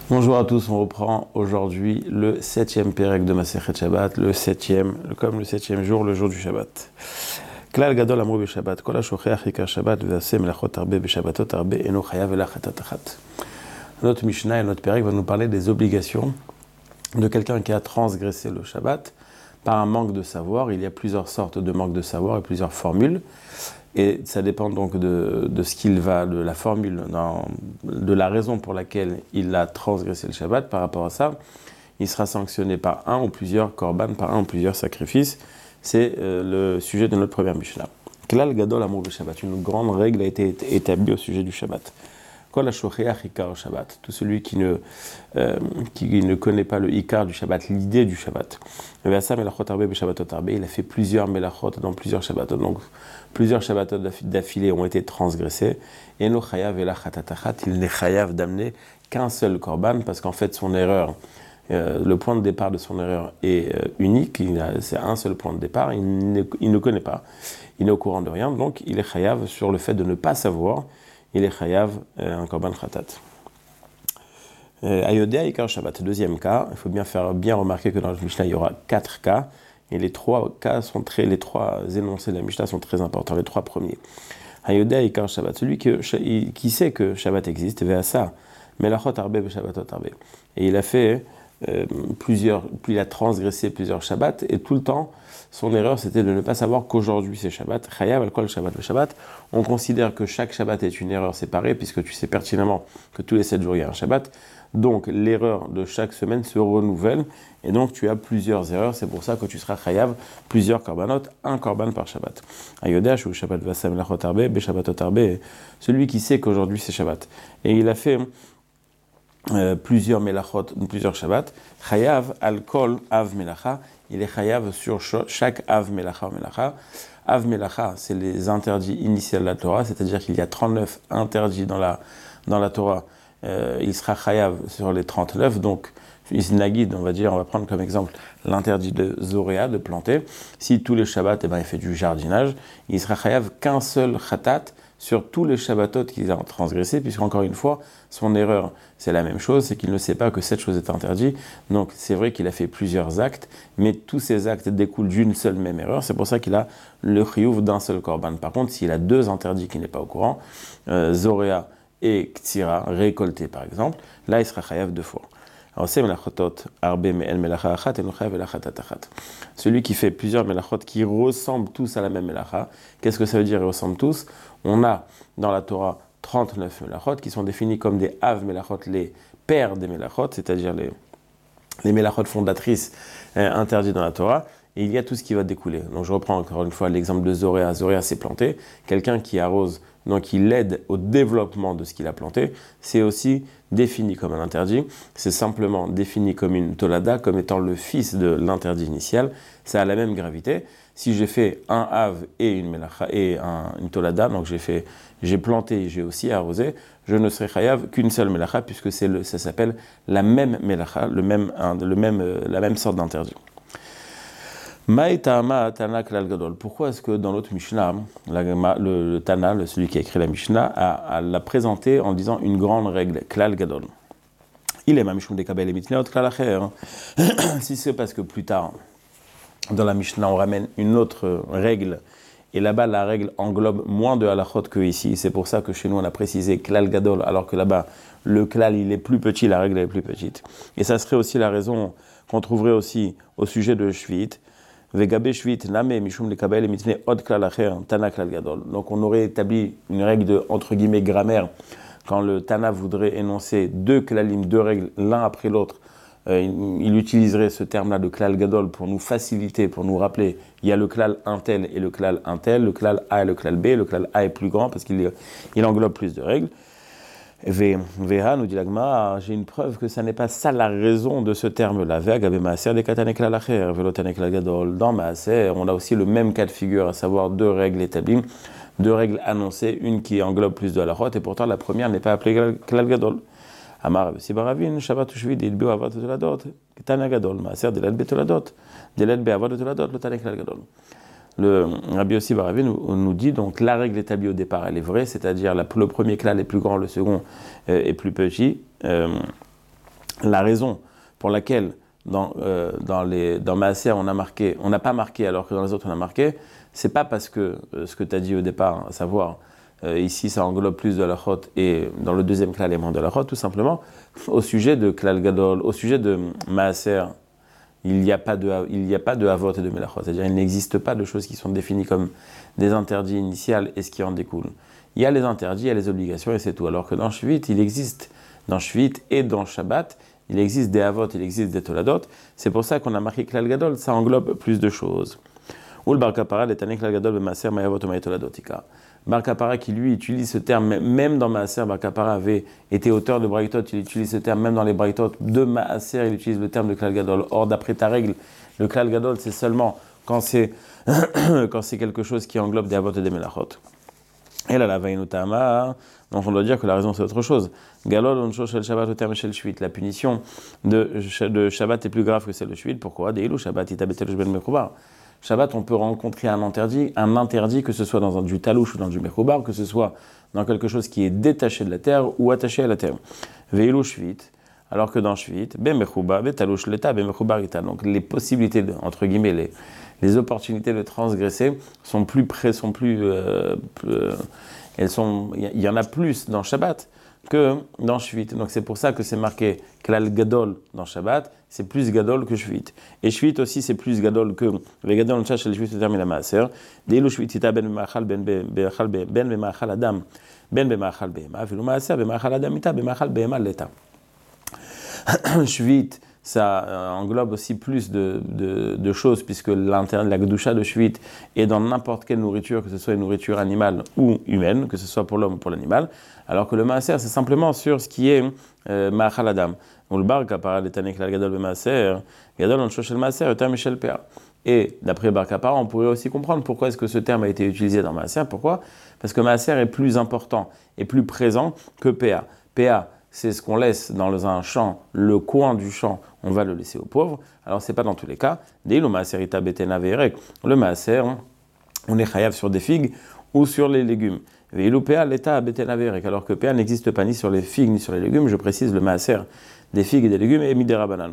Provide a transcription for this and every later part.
Bonjour à tous, on reprend aujourd'hui le 7e Pérec de Masechet Shabbat, comme le 7e jour, le jour du Shabbat. Klal gadol amru b'Shabbat, kol ha'shocheach ikar Shabbat v'aseh melachot arbe b'Shabbatot arbe eno chayav ela chatat achat. Notre Mishnah et notre Pérec va nous parler des obligations de quelqu'un qui a transgressé le Shabbat par un manque de savoir. Il y a plusieurs sortes de manque de savoir et plusieurs formules. Et ça dépend donc de ce qu'il va, de la formule, de la raison pour laquelle il a transgressé le Shabbat. Par rapport à ça, il sera sanctionné par un ou plusieurs korban, par un ou plusieurs sacrifices. C'est le sujet de notre première Mishnah. Klal gadol amru b'Shabbat. Une grande règle a été établie au sujet du Shabbat. Kol ha'shocheach ikar Shabbat. Tout celui qui ne connaît pas le ikar du Shabbat, l'idée du Shabbat. Il a fait plusieurs melachot dans plusieurs Shabbatot. Donc, plusieurs Shabbatot d'affilée ont été transgressés. Et no chayav ela chatat achat. Il n'est chayav d'amener qu'un seul korban parce qu'en fait, son erreur, le point de départ de son erreur est unique. C'est un seul point de départ. Il ne connaît pas. Il n'est au courant de rien. Donc, il est chayav sur le fait de ne pas savoir. Il est chayav un korban khatat. Ayodea ikar Shabbat. Deuxième cas, il faut bien remarquer que dans le Mishnah il y aura 4 cas et les trois énoncés de la Mishnah sont très importants. Les 3 premiers. Ayodea ikar Shabbat, celui qui sait que Shabbat existe, ve'asa melachot arbe b'Shabbatot arbe. Et il a fait il a transgressé plusieurs Shabbats et tout le temps. Son erreur, c'était de ne pas savoir qu'aujourd'hui c'est Shabbat. Chayav al kol Shabbat le Shabbat. On considère que chaque Shabbat est une erreur séparée, puisque tu sais pertinemment que tous les 7 jours il y a un Shabbat. Donc l'erreur de chaque semaine se renouvelle, et donc tu as plusieurs erreurs. C'est pour ça que tu seras chayav plusieurs korbanot, un korban par Shabbat. Ayodash ou Shabbat vasam lachot arbe, be Shabbatot arbe. Celui qui sait qu'aujourd'hui c'est Shabbat. Et il a fait plusieurs melachot, plusieurs Shabbats. Chayav al kol av melacha. Il est chayav sur chaque av melacha ou melacha. Av melacha, c'est les interdits initiaux de la Torah, c'est-à-dire qu'il y a 39 interdits dans la Torah. Il sera chayav sur les 39. Donc, Nagid, on va prendre comme exemple l'interdit de Zoréa, de planter. Si tous les Shabbats, il fait du jardinage, il sera chayav qu'un seul khatat sur tous les Shabbatot qu'il a transgressés, puisqu'encore une fois, son erreur, c'est la même chose, c'est qu'il ne sait pas que cette chose est interdite. Donc c'est vrai qu'il a fait plusieurs actes, mais tous ces actes découlent d'une seule même erreur. C'est pour ça qu'il a le chiyuv d'un seul korban. Par contre, s'il a 2 interdits qu'il n'est pas au courant, Zoréa et Ktsira, récoltés par exemple, là il sera chayav 2 fois. Celui qui fait plusieurs melachot qui ressemblent tous à la même melacha, qu'est-ce que ça veut dire, ils ressemblent tous? On a dans la Torah 39 melachot qui sont définis comme des av melachot, les pères des melachot, c'est-à-dire les melachot fondatrices interdites dans la Torah. Et il y a tout ce qui va découler. Donc je reprends encore une fois l'exemple de Zoréa. Zoréa s'est planté. Quelqu'un qui arrose, donc il aide au développement de ce qu'il a planté, c'est aussi défini comme un interdit. C'est simplement défini comme une tolada, comme étant le fils de l'interdit initial. Ça a la même gravité. Si j'ai fait un av et une melacha et une tolada, donc j'ai planté et j'ai aussi arrosé, je ne serai chayav qu'une seule melacha, puisque ça s'appelle la même melacha, la même sorte d'interdit. Pourquoi est-ce que dans l'autre Mishnah, le Tana, celui qui a écrit la Mishnah, l'a présenté en disant une grande règle, Klal Gadol. Il est Mamishum de Kabel et Mitneot Klal Acher. Si c'est parce que plus tard, dans la Mishnah, on ramène une autre règle, et là-bas, la règle englobe moins de halachot que ici. C'est pour ça que chez nous, on a précisé Klal Gadol, alors que là-bas, le Klal, il est plus petit, la règle est plus petite. Et ça serait aussi la raison qu'on trouverait aussi au sujet de Shvit. Donc on aurait établi une règle de, entre guillemets, grammaire. Quand le Tana voudrait énoncer 2 klalim, 2 règles, l'un après l'autre, il utiliserait ce terme-là de klal gadol pour nous faciliter, pour nous rappeler, il y a le klal intel et le klal intel, le klal A et le klal B, le klal A est plus grand parce qu'il englobe plus de règles. Veha, nous dit l'Agma, j'ai une preuve que ça n'est pas ça la raison de ce terme-là. Dans Maaser, on a aussi le même cas de figure, à savoir 2 règles établies, 2 règles annoncées, une qui englobe plus de halachot, et pourtant la première n'est pas appelée Klal Gadol. Amar Sibaravin, Shabbat Ushvid, Ilbu Avad Toladot, Tana Gadol, Maaser, Delad Betoladot, Delad Be Avad Toladot, le Tana Klal Gadol. Le Rabbi Yossi Baravi nous dit donc la règle établie au départ elle est vraie, c'est-à-dire le premier klal est plus grand, le second est plus petit. La raison pour laquelle dans Maaser on n'a pas marqué alors que dans les autres on a marqué, c'est pas parce que ce que tu as dit au départ, à savoir ici ça englobe plus de la halachot et dans le deuxième klal les moins de la halachot, tout simplement au sujet de klal gadol, au sujet de Maaser, il n'y a pas de avot et de melachot, c'est-à-dire il n'existe pas de choses qui sont définies comme des interdits initiales et ce qui en découle. Il y a les interdits, il y a les obligations et c'est tout. Alors que dans Shvit, il existe, dans Shvit et dans Shabbat, il existe des avot, il existe des toladot. C'est pour ça qu'on a marqué klal gadol, ça englobe plus de choses. Ou le bar kapara, l'étané klal gadol, maaser, mayavot, mayatoladotika. Bar kapara qui lui utilise ce terme, même dans maaser, bar kapara avait été auteur de braïtot, il utilise ce terme, même dans les braïtot de maaser, il utilise le terme de klal gadol. Or, d'après ta règle, le klal gadol, c'est seulement quand c'est quelque chose qui englobe des avot et des melachot. Et là, la vainutama, donc on doit dire que la raison c'est autre chose. Galol oncho shel Shabbat au terme shel Shvit. La punition de Shabbat est plus grave que celle de Shvit. Pourquoi? Deilou Shabbat itabetel ben mechoubar. Shabbat, on peut rencontrer un interdit que ce soit dans du talouche ou dans du mechoubar, que ce soit dans quelque chose qui est détaché de la terre ou attaché à la terre. Veilou Shvit. Alors que dans Shvit, ben mechoubar, ben talouche l'eta, ben mechoubar ita. Donc les possibilités entre guillemets les opportunités de transgresser sont plus près, il y en a plus dans Shabbat que dans Shvit. Donc c'est pour ça que c'est marqué Klal Gadol dans Shabbat, c'est plus Gadol que Shvit. Et Shvit aussi c'est plus Gadol que le Gadol Nchash chez le Shvit se termine la Maaser. Deilu Shvit ita ben b'machal ben b'machal adam ben b'machal behema v'lu Maaser b'machal adam ita b'machal behema l'eta. Shvit ça englobe aussi plus de choses, puisque la Kedusha de Shvit est dans n'importe quelle nourriture, que ce soit une nourriture animale ou humaine, que ce soit pour l'homme ou pour l'animal, alors que le maaser, c'est simplement sur ce qui est ma'achal adam. Ou le bar kapara, l'étané klal gadol be maaser, gadol on shoshel maaser, etam mishel pea. Et d'après bar kapara, on pourrait aussi comprendre pourquoi est-ce que ce terme a été utilisé dans maaser. Pourquoi? Parce que maaser est plus important et plus présent que pea. Pea, c'est ce qu'on laisse dans un champ, le coin du champ, on va le laisser aux pauvres. Alors, ce n'est pas dans tous les cas. Le maaser, on est chayav sur des figues ou sur les légumes. Alors que PA n'existe pas ni sur les figues ni sur les légumes. Je précise le maaser des figues et des légumes et midera banan.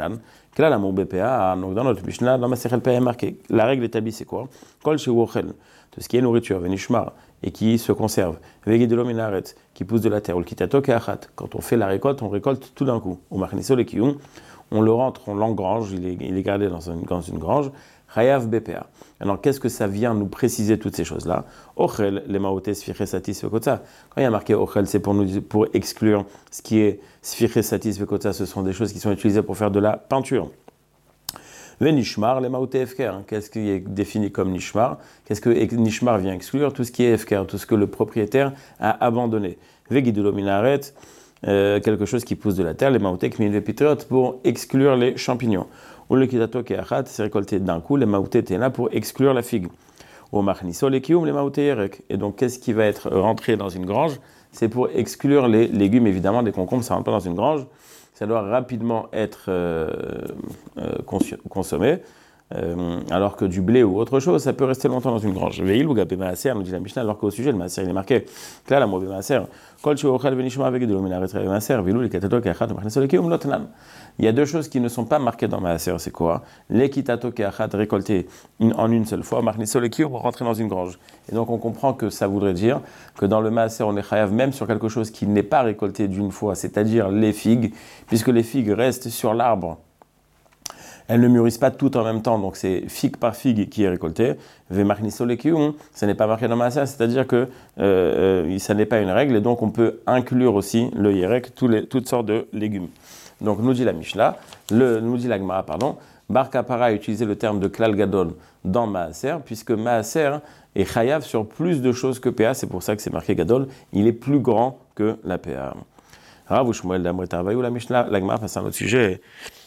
Donc, dans notre Mishnah, dans Masechel PA est marqué. La règle établie, c'est quoi? Kol sheuochel, tout ce qui est nourriture, venishmar, et qui se conserve, vegedelo minaret, qui pousse de la terre, ou le kitato keachat. Quand on fait la récolte, on récolte tout d'un coup. Ou machniso le kiyum, on le rentre, on l'engrange, il est gardé dans une grange. Chayav BPA. Alors, qu'est-ce que ça vient nous préciser toutes ces choses-là? Ochel, les maotes sfiche satis vekotza. Quand il y a marqué Ochel, c'est pour exclure ce qui est sfiche satis vekotza. Ce sont des choses qui sont utilisées pour faire de la peinture. Nishmar, les maote efker. Qu'est-ce qui est défini comme nishmar? Qu'est-ce que nishmar vient exclure? Tout ce qui est efker, tout ce que le propriétaire a abandonné. Vegidulo minaret, quelque chose qui pousse de la terre, les maote kmin pitrot, pour exclure les champignons. Ou le kitato keachat, c'est récolté d'un coup, les maouté étaient là pour exclure la figue. Ou machniso les kiyum, les maouté yerek. Et donc, qu'est-ce qui va être rentré dans une grange? C'est pour exclure les légumes, évidemment, des concombres, ça rentre pas dans une grange. Ça doit rapidement être consommé, alors que du blé ou autre chose, ça peut rester longtemps dans une grange. Veil ou gabé maaser, nous dit la Mishnah, alors qu'au sujet, le maaser, il est marqué, là, la mot maaser, kol sheuochel venishma avec de l'ominaret maaser, veilou le kitato keachat, machniso les kiyum lotnan. Il y a deux choses qui ne sont pas marquées dans maaser, c'est quoi? Les kitato keachat récoltés en une seule fois, machniso les kiyum rentrer dans une grange. Et donc on comprend que ça voudrait dire que dans le maaser, on est chayav même sur quelque chose qui n'est pas récolté d'une fois, c'est-à-dire les figues, puisque les figues restent sur l'arbre. Elles ne mûrissent pas toutes en même temps, donc c'est figue par figue qui est récolté. Vemachniso le kiyum, ça n'est pas marqué dans maaser, c'est-à-dire que ça n'est pas une règle, et donc on peut inclure aussi le yerek, toutes sortes de légumes. Donc nous dit la Mishnah, nous dit la Gemara, Bar Kapara a utilisé le terme de Klal Gadol dans Maaser, puisque Maaser est chayav sur plus de choses que PA, c'est pour ça que c'est marqué Gadol, il est plus grand que la PA. Rav Shmuel d'Amretarvaï ou la Mishnah, la Gemara passe à un autre sujet.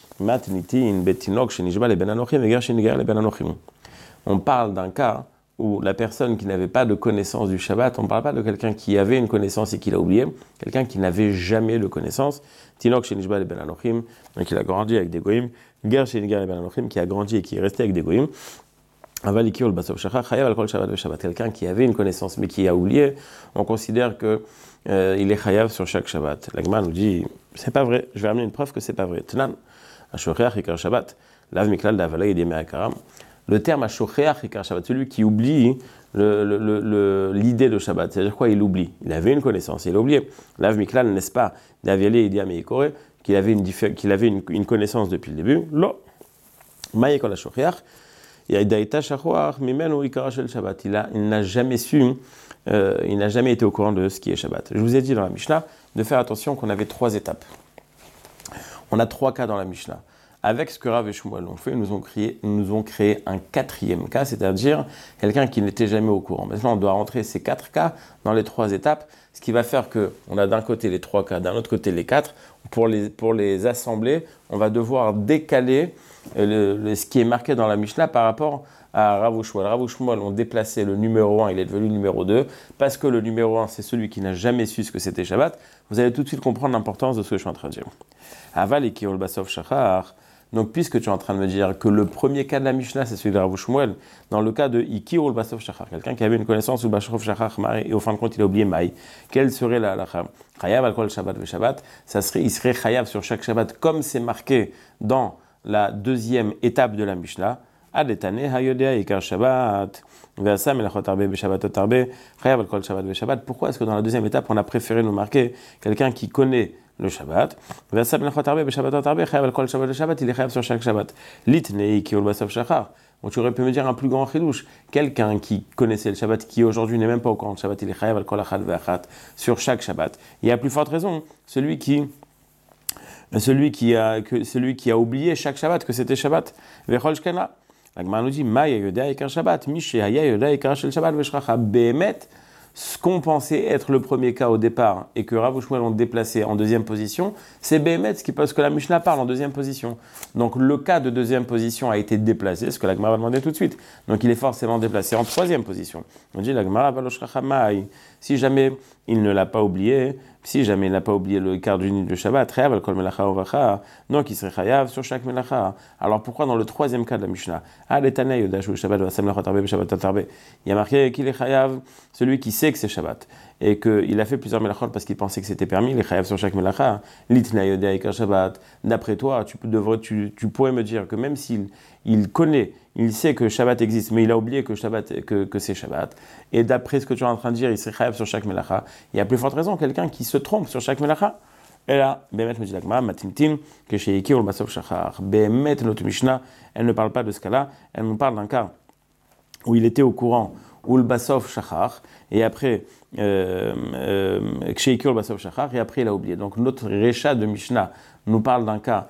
On parle d'un cas où la personne qui n'avait pas de connaissance du Shabbat, on ne parle pas de quelqu'un qui avait une connaissance et qui l'a oublié, quelqu'un qui n'avait jamais de connaissance, Tinok Shenishba le Ben Anochim, donc il a grandi avec des goïms, Ger Shenigar le Ben Anochim, qui a grandi et qui est resté avec des goïms, quelqu'un qui avait une connaissance mais qui a oublié, on considère que il est chayav sur chaque Shabbat. La Gemara nous dit, c'est pas vrai, je vais amener une preuve que c'est pas vrai. Tnan, Ashocheach Ikar Shabbat, Lav Miklal Davala Yedemei Akaram. Le terme Ashocheach Ikar Shabbat, celui qui oublie l'idée de Shabbat, c'est-à-dire quoi? Il oublie. Il avait une connaissance, il a oublié. Lav Miklal, n'est-ce pas, Daviale Yedemei Ikore, qu'il avait une connaissance depuis le début. Lo, Maïekol Ashocheach, Yaidaïta Shachoach, Mimenu Ikar Shel Shabbat. Il n'a jamais su. Il n'a jamais été au courant de ce qui est Shabbat. Je vous ai dit dans la Mishnah de faire attention qu'on avait 3 étapes. On a 3 cas dans la Mishnah. Avec ce que Rav et Shmuel ont fait, ils nous ont créé un 4e cas, c'est-à-dire quelqu'un qui n'était jamais au courant. Maintenant, on doit rentrer ces 4 cas dans les 3 étapes, ce qui va faire qu'on a d'un côté les 3 cas, d'un autre côté les 4. Pour les assembler, on va devoir décaler ce qui est marqué dans la Mishnah par rapport à Rav ou Shmuel. Rav ou Shmuel ont déplacé le numéro 1, il est devenu le numéro 2, parce que le numéro 1, c'est celui qui n'a jamais su ce que c'était Shabbat. Vous allez tout de suite comprendre l'importance de ce que je suis en train de dire. Aval et Kiol Basov Shachar. Donc, puisque tu es en train de me dire que le premier cas de la Mishnah, c'est celui de Rav ou Shmuel, dans le cas de Ikiol Basov Shachar, quelqu'un qui avait une connaissance ou Basov Shachar, et au fin de compte, il a oublié Maï, quelle serait la halakha? Chayav al kol Shabbat ve Shabbat, il serait chayav sur chaque Shabbat, comme c'est marqué dans la 2e étape de la Mishnah. Adetane hayodea ikar Shabbat, ve'asa melachot arbe beShabbatot arbe, chayav al kol Shabbat ve Shabbat. Pourquoi est-ce que dans la 2e étape, on a préféré nous marquer quelqu'un qui connaît le Shabbat? Ve'asa melachot arbe beShabbatot arbe, chayav al kol Shabbat ve Shabbat, il est chayav sur chaque Shabbat. Litnei kiol basov shachar. Donc tu aurais pu me dire un plus grand chidouche. Quelqu'un qui connaissait le Shabbat, qui aujourd'hui n'est même pas au courant du Shabbat, il est chayav al kol achad ve'achat sur chaque Shabbat. Il y a plus forte raison, celui qui a oublié chaque Shabbat que c'était Shabbat. Ve'chol shkena. La Gemara nous dit, Maïa yoda ikar Shabbat, Miché haya yoda ikar shel Shabbat v'shracha. Behemet, ce qu'on pensait être le premier cas au départ et que Rav ou Shmuel ont déplacé en 2e position, c'est Behemet, parce que la Mishnah parle en 2e position. Donc le cas de 2e position a été déplacé, ce que la Gemara va demander tout de suite. Donc il est forcément déplacé en 3e position. On dit la Gemara valoshracha maï. Si jamais il ne l'a pas oublié, si jamais il n'a pas oublié le quart d'unité de Shabbat, chayav al kol melacha uvacha, donc il serait chayav sur chaque melacha. Alors pourquoi dans le 3e cas de la Mishnah, il y a marqué qu'il est chayav, celui qui sait que c'est Shabbat, et qu'il a fait plusieurs melachot parce qu'il pensait que c'était permis, il est chayav sur chaque melacha. Litna yoda ikar Shabbat. D'après toi, tu pourrais me dire que même s'il connaît, il sait que Shabbat existe, mais il a oublié que c'est Shabbat. Et d'après ce que tu es en train de dire, il serait chayav sur chaque melacha. Il y a plus forte raison, quelqu'un qui se trompe sur chaque melacha. Et là, Behemet me dit l'Agmara, Matimtim, que chez Iki ou Basov Shachar. Behemet, notre Mishnah, elle ne parle pas de ce cas-là, elle nous parle d'un cas où il était au courant, ou le Basov Shachar, et après, chez Iki ou le Basov Shachar, et après il a oublié. Donc notre Recha de Mishnah nous parle d'un cas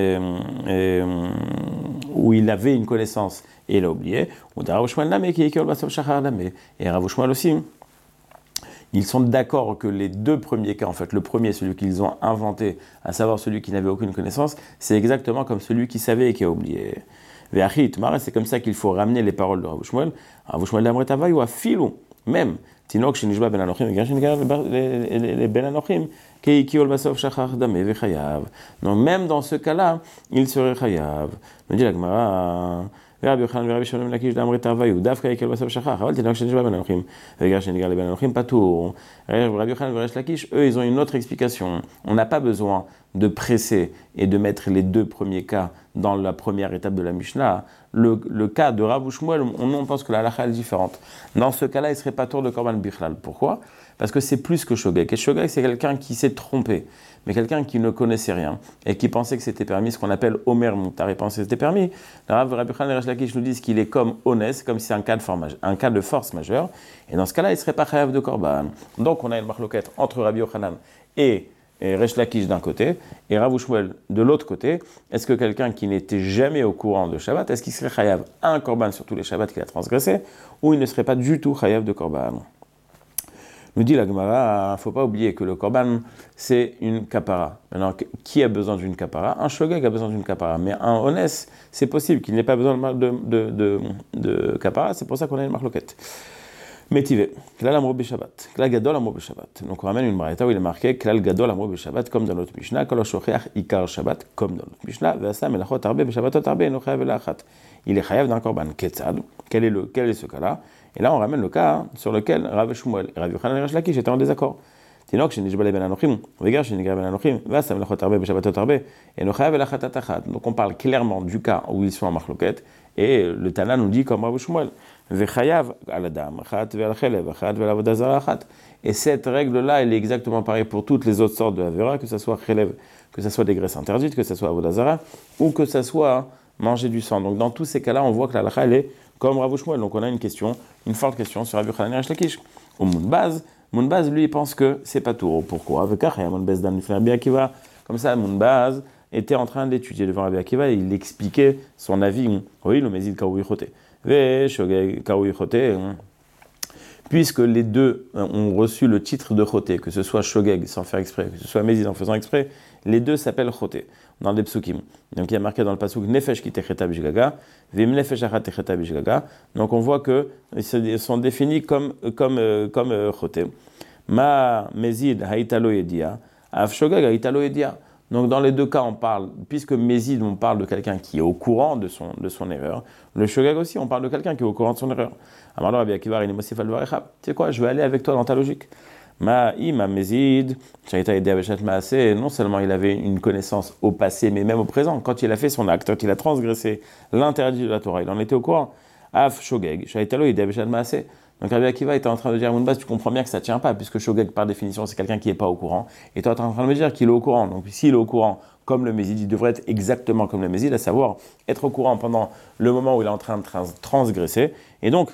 où il avait une connaissance et il a oublié, ou de Rav Shmuel Name, qui est Iki ou le Basov Shachar Name, et Rav Shmuel aussi. Ils sont d'accord que les 2 premiers cas, en fait, le premier, celui qu'ils ont inventé, à savoir celui qui n'avait aucune connaissance, c'est exactement comme celui qui savait et qui a oublié. C'est comme ça qu'il faut ramener les paroles de Rav Shmuel. Rav Shmuel d'Amretavai ou à Filou, même. Tinok shenishba ben anochim, et shenishba ben anochim, ki ol basov shachar dame vechayav. Donc même dans ce cas-là, il serait chayav. Nous dit la Gemara. Rabbi Yochanan et Rabbi Shimon ben Lakish d'Amretavai ou Dafka Ikel Basov Shachar. Aval tinok shenishba ben anochim, et shenishba ben anochim patour. Rabbi Yochanan et Rabbi Lakish, eux, ils ont une autre explication. On n'a pas besoin de presser et de mettre les 2 premiers cas dans la première étape de la Mishnah. Le cas de Rav ou Shmuel, on pense que la halakha est différente. Dans ce cas-là, il ne serait pas tour de Korban Bichlal. Pourquoi? Parce que c'est plus que Shogeg. Et Shogeg, c'est quelqu'un qui s'est trompé, mais quelqu'un qui ne connaissait rien et qui pensait que c'était permis, ce qu'on appelle Omer Moutar, et pensait que c'était permis. Rabbi Yochanan et Resh Lakish nous disent qu'il est comme Onès, comme si c'est un cas de force majeure. Et dans ce cas-là, il ne serait pas chayav de Korban. Donc on a une marloquette entre Rabbi Yochanan et Resh Lakish d'un côté, et Rav ou Shmuel de l'autre côté. Est-ce que quelqu'un qui n'était jamais au courant de Shabbat, est-ce qu'il serait chayav un korban sur tous les Shabbats qu'il a transgressés, ou il ne serait pas du tout chayav de korban? Nous dit la Gemara, il ne faut pas oublier que le korban, c'est une kapara. Maintenant, qui a besoin d'une kapara? Un shogeg a besoin d'une kapara, mais un honès, c'est possible qu'il n'ait pas besoin de kapara, c'est pour ça qu'on a une marloquette. Métivé, Klal Amro Beshabbat, Klal Gadol Amro Beshabbat. Donc on ramène une braïta où il est marqué Klal Gadol Amro Beshabbat, comme dans notre Mishnah, Kol Shocheach Ikar Shabbat, comme dans notre Mishnah, Ve'asa Melachot Arbe Beshabbatot Arbe, no chayav elachat. Il est chayav d'un korban. Ketzad, quel est ce cas-là? Et là on ramène le cas sur lequel Rav Shmuel et Rabbi Yochanan et Resh Lakish étaient en désaccord. Tinok shenishba ben anochim, vegar shenigra ben anochim, vasam lachot arbe beshabbatot arbe, et nochayav elachatat achat. Donc on parle clairement du cas où ils sont en marloquette, et le Tana nous dit comme Rav Shmuel, vechayav al adam achat ve'al chelev achat ve'al avodah zara achat. Et cette règle-là, elle est exactement pareille pour toutes les autres sortes de avera, que ce soit chelev, que ce soit des graisses interdites, que ce soit avodah zara, ou que ce soit manger du sang. Donc dans tous ces cas-là, on voit que la halakha, elle est comme Rav Shmuel. Donc on a une forte question sur Rabbi Yochanan Rish Lakish. Au Mounbaz, lui, il pense que c'est pas tout. Pourquoi? Comme ça, Mounbaz était en train d'étudier devant Rabbi Akiva et il expliquait son avis. Oui, le Mézid Kaoui Chote. Kaoui Chote. Puisque les deux ont reçu le titre de Choté, que ce soit Shogeg sans faire exprès, que ce soit Mézid en faisant exprès, les deux s'appellent Choté dans les psukim. Donc il y a marqué dans le pasuk Nefesh ki techeta bishgaga, vim nefesh achat techeta bishgaga. Donc on voit que ils sont définis comme Choté. Ma Mézid haïtalo yedia, af Shogeg haïtalo yedia. Donc dans les deux cas, on parle, puisque Mézid, on parle de quelqu'un qui est au courant de son erreur. Le Shogeg aussi, on parle de quelqu'un qui est au courant de son erreur. Alors Rabbi Akiva, il mosif al-varecha. Tu sais quoi, je vais aller avec toi dans ta logique. Ma Mézid, non seulement il avait une connaissance au passé, mais même au présent. Quand il a fait son acte, quand il a transgressé l'interdit de la Torah, il en était au courant. Af Shogeg, Shaitalo Yedeh Beshat Maaseh. Donc Rabbi Akiva était en train de dire à Mounbaz, tu comprends bien que ça ne tient pas, puisque Shogeg, par définition, c'est quelqu'un qui n'est pas au courant. Et toi, tu es en train de me dire qu'il est au courant. Donc s'il est au courant, comme le Mézid, il devrait être exactement comme le Mézid, à savoir être au courant pendant le moment où il est en train de transgresser. Et donc,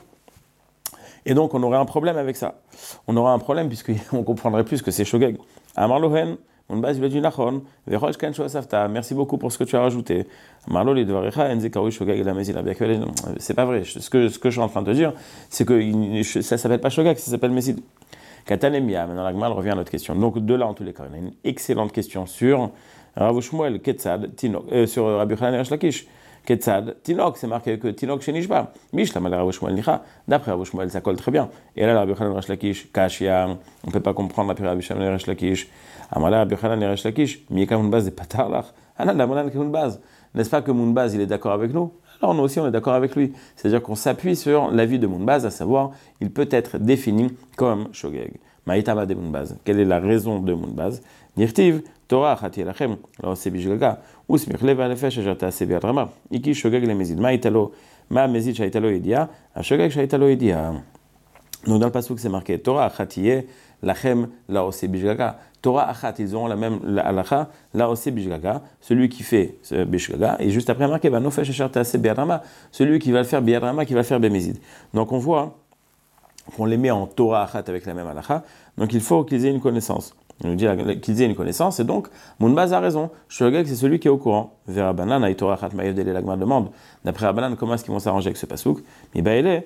on aurait un problème avec ça. On aurait un problème, puisqu'on comprendrait plus que c'est Shogeg. Amar Lohen, Mounbaz, il a dit Nachon, Verosh Ken Shoasafta, merci beaucoup pour ce que tu as rajouté. Amar Lo, Lidvarecha, Enze Kaoui Shogeg, la Mézid. C'est pas vrai. Ce que je suis en train de te dire, c'est que ça ne s'appelle pas Shogeg, ça s'appelle Mézid. Katanemia, maintenant la Gemara revient à notre question. Donc de là, en tous les cas, on a une excellente question sur Rav Shmuel, Ketzad, Tinok, sur Rabbi Yochanan Rish Lakish. Ketzad, Tinok, c'est marqué que Tinok chez Nishba. Mishlam al Rav Shmuel Nicha. D'après Rav Shmuel, ça colle très bien. Et là, Rabbi Yochanan Rish Lakish, Kashia, on ne peut pas comprendre d'après Rabbi Yochanan Rish Lakish. Amala Rabbi Yochanan Rish Lakish, Mieka Mounbaz et Patarlach. Ananda Monan Mounbaz. N'est-ce pas que Mounbaz, il est d'accord avec nous? Alors nous aussi, on est d'accord avec lui. C'est-à-dire qu'on s'appuie sur l'avis de Mounbaz, à savoir, il peut être défini comme Shogeg. Maïtama de Mounbaz. Quelle est la raison de Mounbaz? Nirtiv, Torah, Chati Lachem, la Osebishgaga, Usmich Leva Nefesh, Jata Sebiat Rama, Iki Shogeg le Mézid, Maïtalo, Ma Mézid Shaitalo Edia, A Shogeg Shaitalo Edia. Donc dans le passage c'est marqué Torah, Chatiye, Lachem, la Osebishgaga. Torah Achat, ils auront la même halakha, la Osebishgaga, celui qui fait Bishgaga, et juste après marqué, Nefesh, Jata Sebiat Rama, celui qui va le faire Biat Rama, qui va le faire Bémézid. Donc on voit qu'on les met en Torah Achat avec la même halakha, donc il faut qu'ils aient une connaissance. Il nous dit qu'ils aient une connaissance, et donc, Mounbaz a raison. Shogeg, c'est celui qui est au courant. Vers Rabbanan, Aïtora Achat Mayevdele, la Gemara demande, d'après Rabbanan, comment est-ce qu'ils vont s'arranger avec ce pasouk? Mi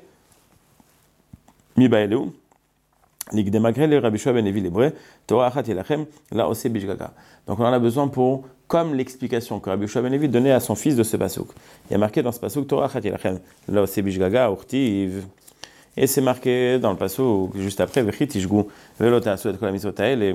baeleu, l'igdemagre le Rabbi Shua ben Evi l'hébreu, Torah Achat Yelachem, la Ose Bishgaga. Donc on en a besoin pour, comme l'explication que Rabbi Shua ben Evi donnait à son fils de ce pasouk. Il y a marqué dans ce pasouk, Torah Achat Yelachem, la Ose Bishgaga, Urtiv. Et c'est marqué dans le pasouk, juste après, Vechit Ishgu, Velota Suet Kol HaMitzvot Haele,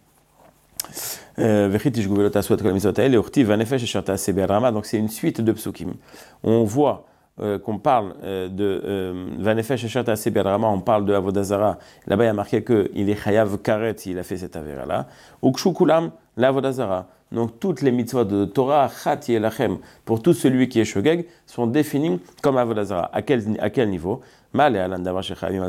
donc c'est une suite de psukim. On voit qu'on parle de Vanefesh et Sharta Seberama, on parle de Avodah Zara. Là-bas, il y a marqué qu'il est Chayav Karet, il a fait cette avéra-là. Ukshu Kulam, la Avodah Zara. Donc toutes les mitzvot de Torah, Chat Yelachem, pour tout celui qui est Shogeg, sont définis comme Avodah Zara. À quel niveau? Donc, dans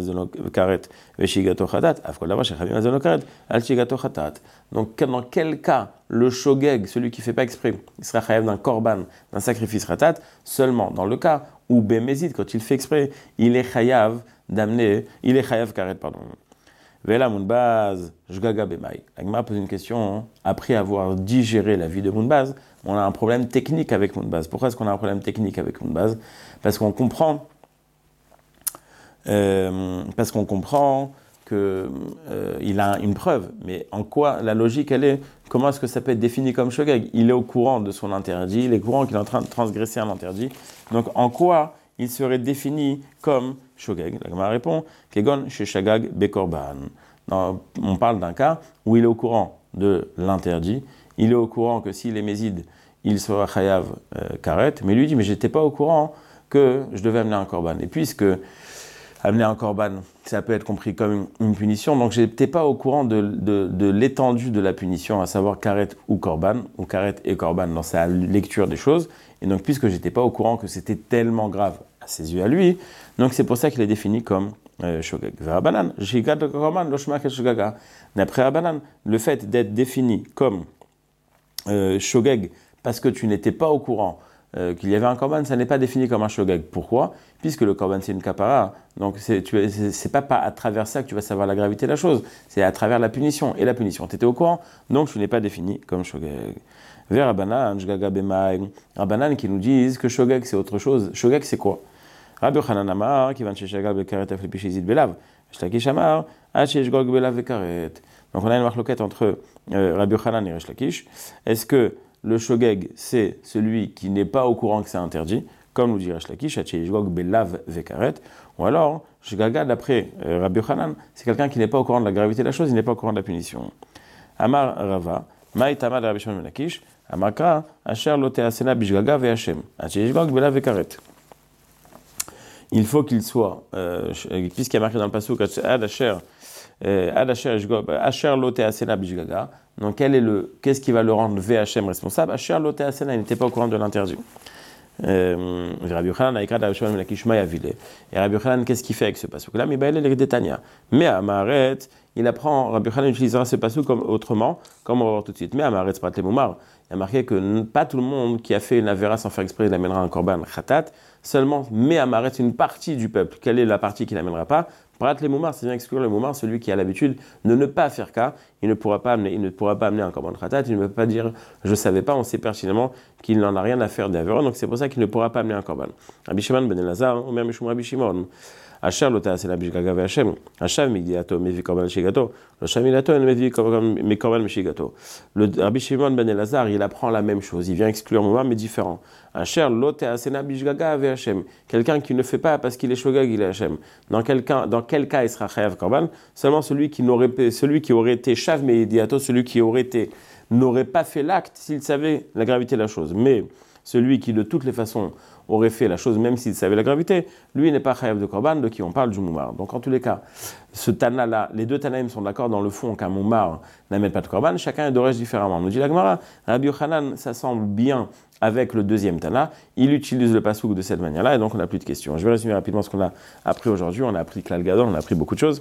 quel cas le shogeg, celui qui ne fait pas exprès, il sera chayav d'un korban, d'un sacrifice ratat? Seulement dans le cas où bémézid, quand il fait exprès, il est chayav karet, pardon. Vela Mounbaz, Jgaga Bemai. Agma pose une question, après avoir digéré la vie de Mounbaz, on a un problème technique avec Mounbaz. Pourquoi est-ce qu'on a un problème technique avec Mounbaz? Parce qu'on comprend qu'il a une preuve, mais en quoi la logique elle est? Comment est-ce que ça peut être défini comme shogeg? Il est au courant de son interdit, il est au courant qu'il est en train de transgresser un interdit. Donc en quoi il serait défini comme shogeg? La Gemara répond Kegon sheshagag bekorban. On parle d'un cas où il est au courant de l'interdit, il est au courant que s'il est mézid, il sera chayav karet, mais lui dit mais j'étais pas au courant que je devais amener un korban. Et puisque amener un korban, ça peut être compris comme une punition. Donc, je n'étais pas au courant de l'étendue de la punition, à savoir karet ou korban, ou karet et korban dans sa lecture des choses. Et donc, puisque je n'étais pas au courant que c'était tellement grave à ses yeux à lui, donc c'est pour ça qu'il est défini comme shogeg. Verabanan, shigat korban, lo shmak shogaga. D'après Rabanan, le fait d'être défini comme shogeg parce que tu n'étais pas au courant qu'il y avait un korban, ça n'est pas défini comme un shogeg. Pourquoi ? Puisque le korban c'est une kapara, donc c'est pas à travers ça que tu vas savoir la gravité de la chose, c'est à travers la punition. Et la punition, tu étais au courant, donc tu n'es pas défini comme shogeg. Vers Rabanan, shgaga bemaï, Rabanan qui nous disent que shogeg c'est autre chose. Shogeg c'est quoi ? Rabbi Yochanan amar, qui va chez shagal bekaret aflipi shizid belav, shtaki shamar, achesh gog belav bekaret. Donc on a une marloquette entre Rabbi Yochanan et Resh Lakish. Est-ce que le shogeg, c'est celui qui n'est pas au courant que c'est interdit, comme nous dit Resh Lakish, Gog belav vekaret, ou alors, shgaga, d'après Rabbi Yochanan, c'est quelqu'un qui n'est pas au courant de la gravité de la chose, il n'est pas au courant de la punition. Amar Rava, Maïtama de Rabbi Shimon ben Lakish, Amakra, Asher lote asena bishgaga ve'ashem, Gog belav vekaret. Il faut qu'il soit, puisqu'il y a marqué dans le passouk, Ad Asher lote asena bishgaga, donc qu'est-ce qui va le rendre VHM responsable ? Asher lote asena, il n'était pas au courant de l'interdit. Rabbi Yochanan a écrit Rabbi Shimon ben Lakish Mayavile. Et Rabbi Yochanan, qu'est-ce qu'il fait avec ce passouk là? Mais il est Détania. Mais à Maaret, il apprend, Rabbi Yochanan utilisera ce passouk comme autrement, comme on va voir tout de suite. Mais à Maaret, Prat le Moumar, il y a marqué que pas tout le monde qui a fait une avéra sans faire exprès, il amènera un korban khatat. Seulement, mais à Maaret, une partie du peuple. Quelle est la partie qu'il n'amènera pas? Prat le Moumar, c'est bien exclure le Moumar, celui qui a l'habitude de ne pas faire cas, il ne pourra pas amener un korban khatat, il ne peut pas dire je ne savais pas, on sait pertinemment qu'il n'en a rien à faire d'avéra, donc c'est pour ça qu'il ne pourra pas amener un korban. Rabbi Shimon ben Elazar, ou même Rabbi Shimon. Asher lo ta'asena bishgaga ve'ashem. Ashav migdiato mevi korban shigato. Lo shav migdiato mevi korban mishigato. Le Rabbi Shimon ben Elazar, il apprend la même chose. Il vient exclure Moumar, mais différent. Asher lo ta'asena bishgaga ve'ashem. Quelqu'un qui ne fait pas parce qu'il est shogag, il est Hashem. Dans quel cas il sera chayav korban? Seulement celui qui aurait été shav migdiato, celui qui n'aurait pas fait l'acte s'il savait la gravité de la chose. Mais celui qui de toutes les façons aurait fait la chose même s'il savait la gravité, lui n'est pas chayav de korban, de qui on parle du moumar. Donc en tous les cas, ce tana-là, les deux tanaïm sont d'accord dans le fond qu'un moumar n'amène pas de korban, chacun est d'orège différemment. Nous dit la Gemara, Rabbi Yochanan, ça semble bien avec le deuxième tana, il utilise le pasouk de cette manière-là, et donc on n'a plus de questions. Je vais résumer rapidement ce qu'on a appris aujourd'hui. On a appris Klal Gadol, on a appris beaucoup de choses.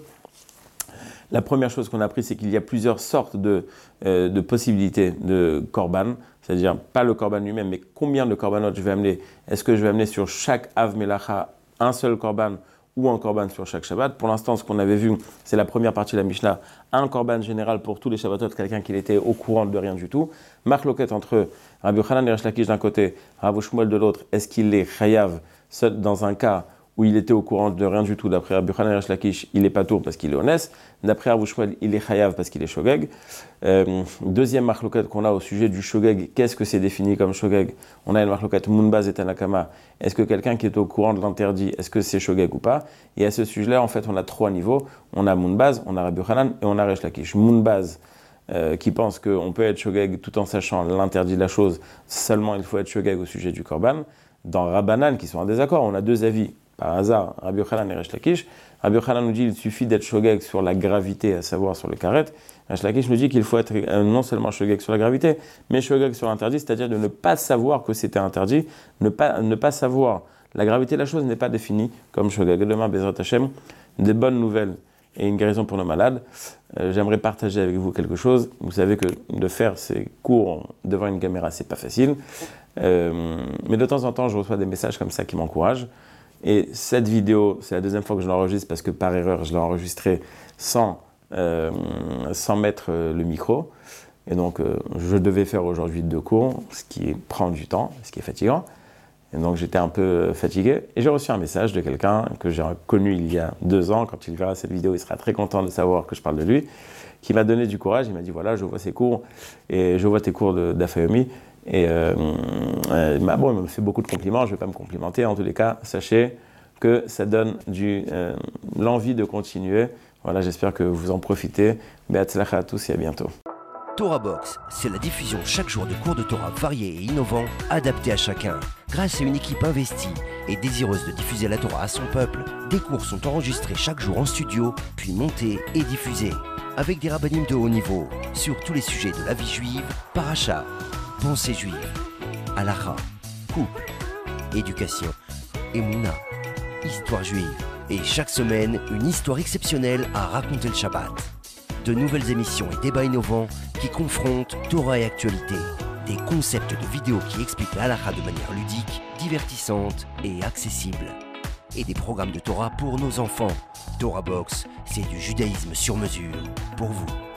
La première chose qu'on a appris, c'est qu'il y a plusieurs sortes de possibilités de korban, c'est-à-dire pas le korban lui-même, mais combien de korbanot je vais amener. Est-ce que je vais amener sur chaque Av Melacha un seul korban ou un korban sur chaque Shabbat? Pour l'instant, ce qu'on avait vu, c'est la première partie de la Mishnah, un korban général pour tous les Shabbatot, quelqu'un qui était au courant de rien du tout. Marc Loquette entre Rabbi Yochanan et Resh Lakish d'un côté, Rav Shmuel de l'autre, est-ce qu'il est chayav dans un cas où il était au courant de rien du tout? D'après Rabbi Yochanan et Resh Lakish, il est patour parce qu'il est honnête. D'après Rav Shmuel, il est chayav parce qu'il est shogeg. Deuxième marloquette qu'on a au sujet du shogeg, qu'est-ce que c'est défini comme shogeg? On a une marloquette Munbaz et Tanakama. Est-ce que quelqu'un qui est au courant de l'interdit, est-ce que c'est shogeg ou pas? Et à ce sujet-là, en fait, on a trois niveaux. On a Munbaz, on a Rabbi Yochanan et on a Resh Lakish. Munbaz, qui pense qu'on peut être shogeg tout en sachant l'interdit de la chose, seulement il faut être shogeg au sujet du korban. Dans Rabbanan, qui sont en désaccord, on a deux avis. Par hasard, Rabbi Yochanan et Resh Lakish. Rabbi Yochanan nous dit qu'il suffit d'être shogeg sur la gravité, à savoir sur le karet. Resh Lakish nous dit qu'il faut être non seulement shogeg sur la gravité, mais shogeg sur l'interdit, c'est-à-dire de ne pas savoir que c'était interdit, ne pas savoir la gravité de la chose n'est pas définie comme shogeg. Demain, Bezrat Hashem, des bonnes nouvelles et une guérison pour nos malades. J'aimerais partager avec vous quelque chose. Vous savez que de faire ces cours devant une caméra, c'est pas facile. Mais de temps en temps, je reçois des messages comme ça qui m'encouragent. Et cette vidéo, c'est la deuxième fois que je l'enregistre parce que par erreur, je l'ai enregistrée sans mettre le micro. Et donc, je devais faire aujourd'hui 2 cours, ce qui prend du temps, ce qui est fatigant. Et donc, j'étais un peu fatigué. Et j'ai reçu un message de quelqu'un que j'ai connu il y a 2 ans. Quand il verra cette vidéo, il sera très content de savoir que je parle de lui, qui m'a donné du courage. Il m'a dit, voilà, je vois ses cours et je vois tes cours d'Afayomi. Et il me fait beaucoup de compliments, je ne vais pas me complimenter. En tous les cas, sachez que ça donne l'envie de continuer. Voilà, j'espère que vous en profitez. Be'atzlacha à tous et à bientôt. Torah Box, c'est la diffusion chaque jour de cours de Torah variés et innovants, adaptés à chacun. Grâce à une équipe investie et désireuse de diffuser la Torah à son peuple, des cours sont enregistrés chaque jour en studio, puis montés et diffusés. Avec des rabbinim de haut niveau, sur tous les sujets de la vie juive, paracha, pensée juive, halakha, couple, éducation, émouna, histoire juive. Et chaque semaine, une histoire exceptionnelle à raconter le Shabbat. De nouvelles émissions et débats innovants qui confrontent Torah et actualité. Des concepts de vidéos qui expliquent la halakha de manière ludique, divertissante et accessible. Et des programmes de Torah pour nos enfants. Torah Box, c'est du judaïsme sur mesure pour vous.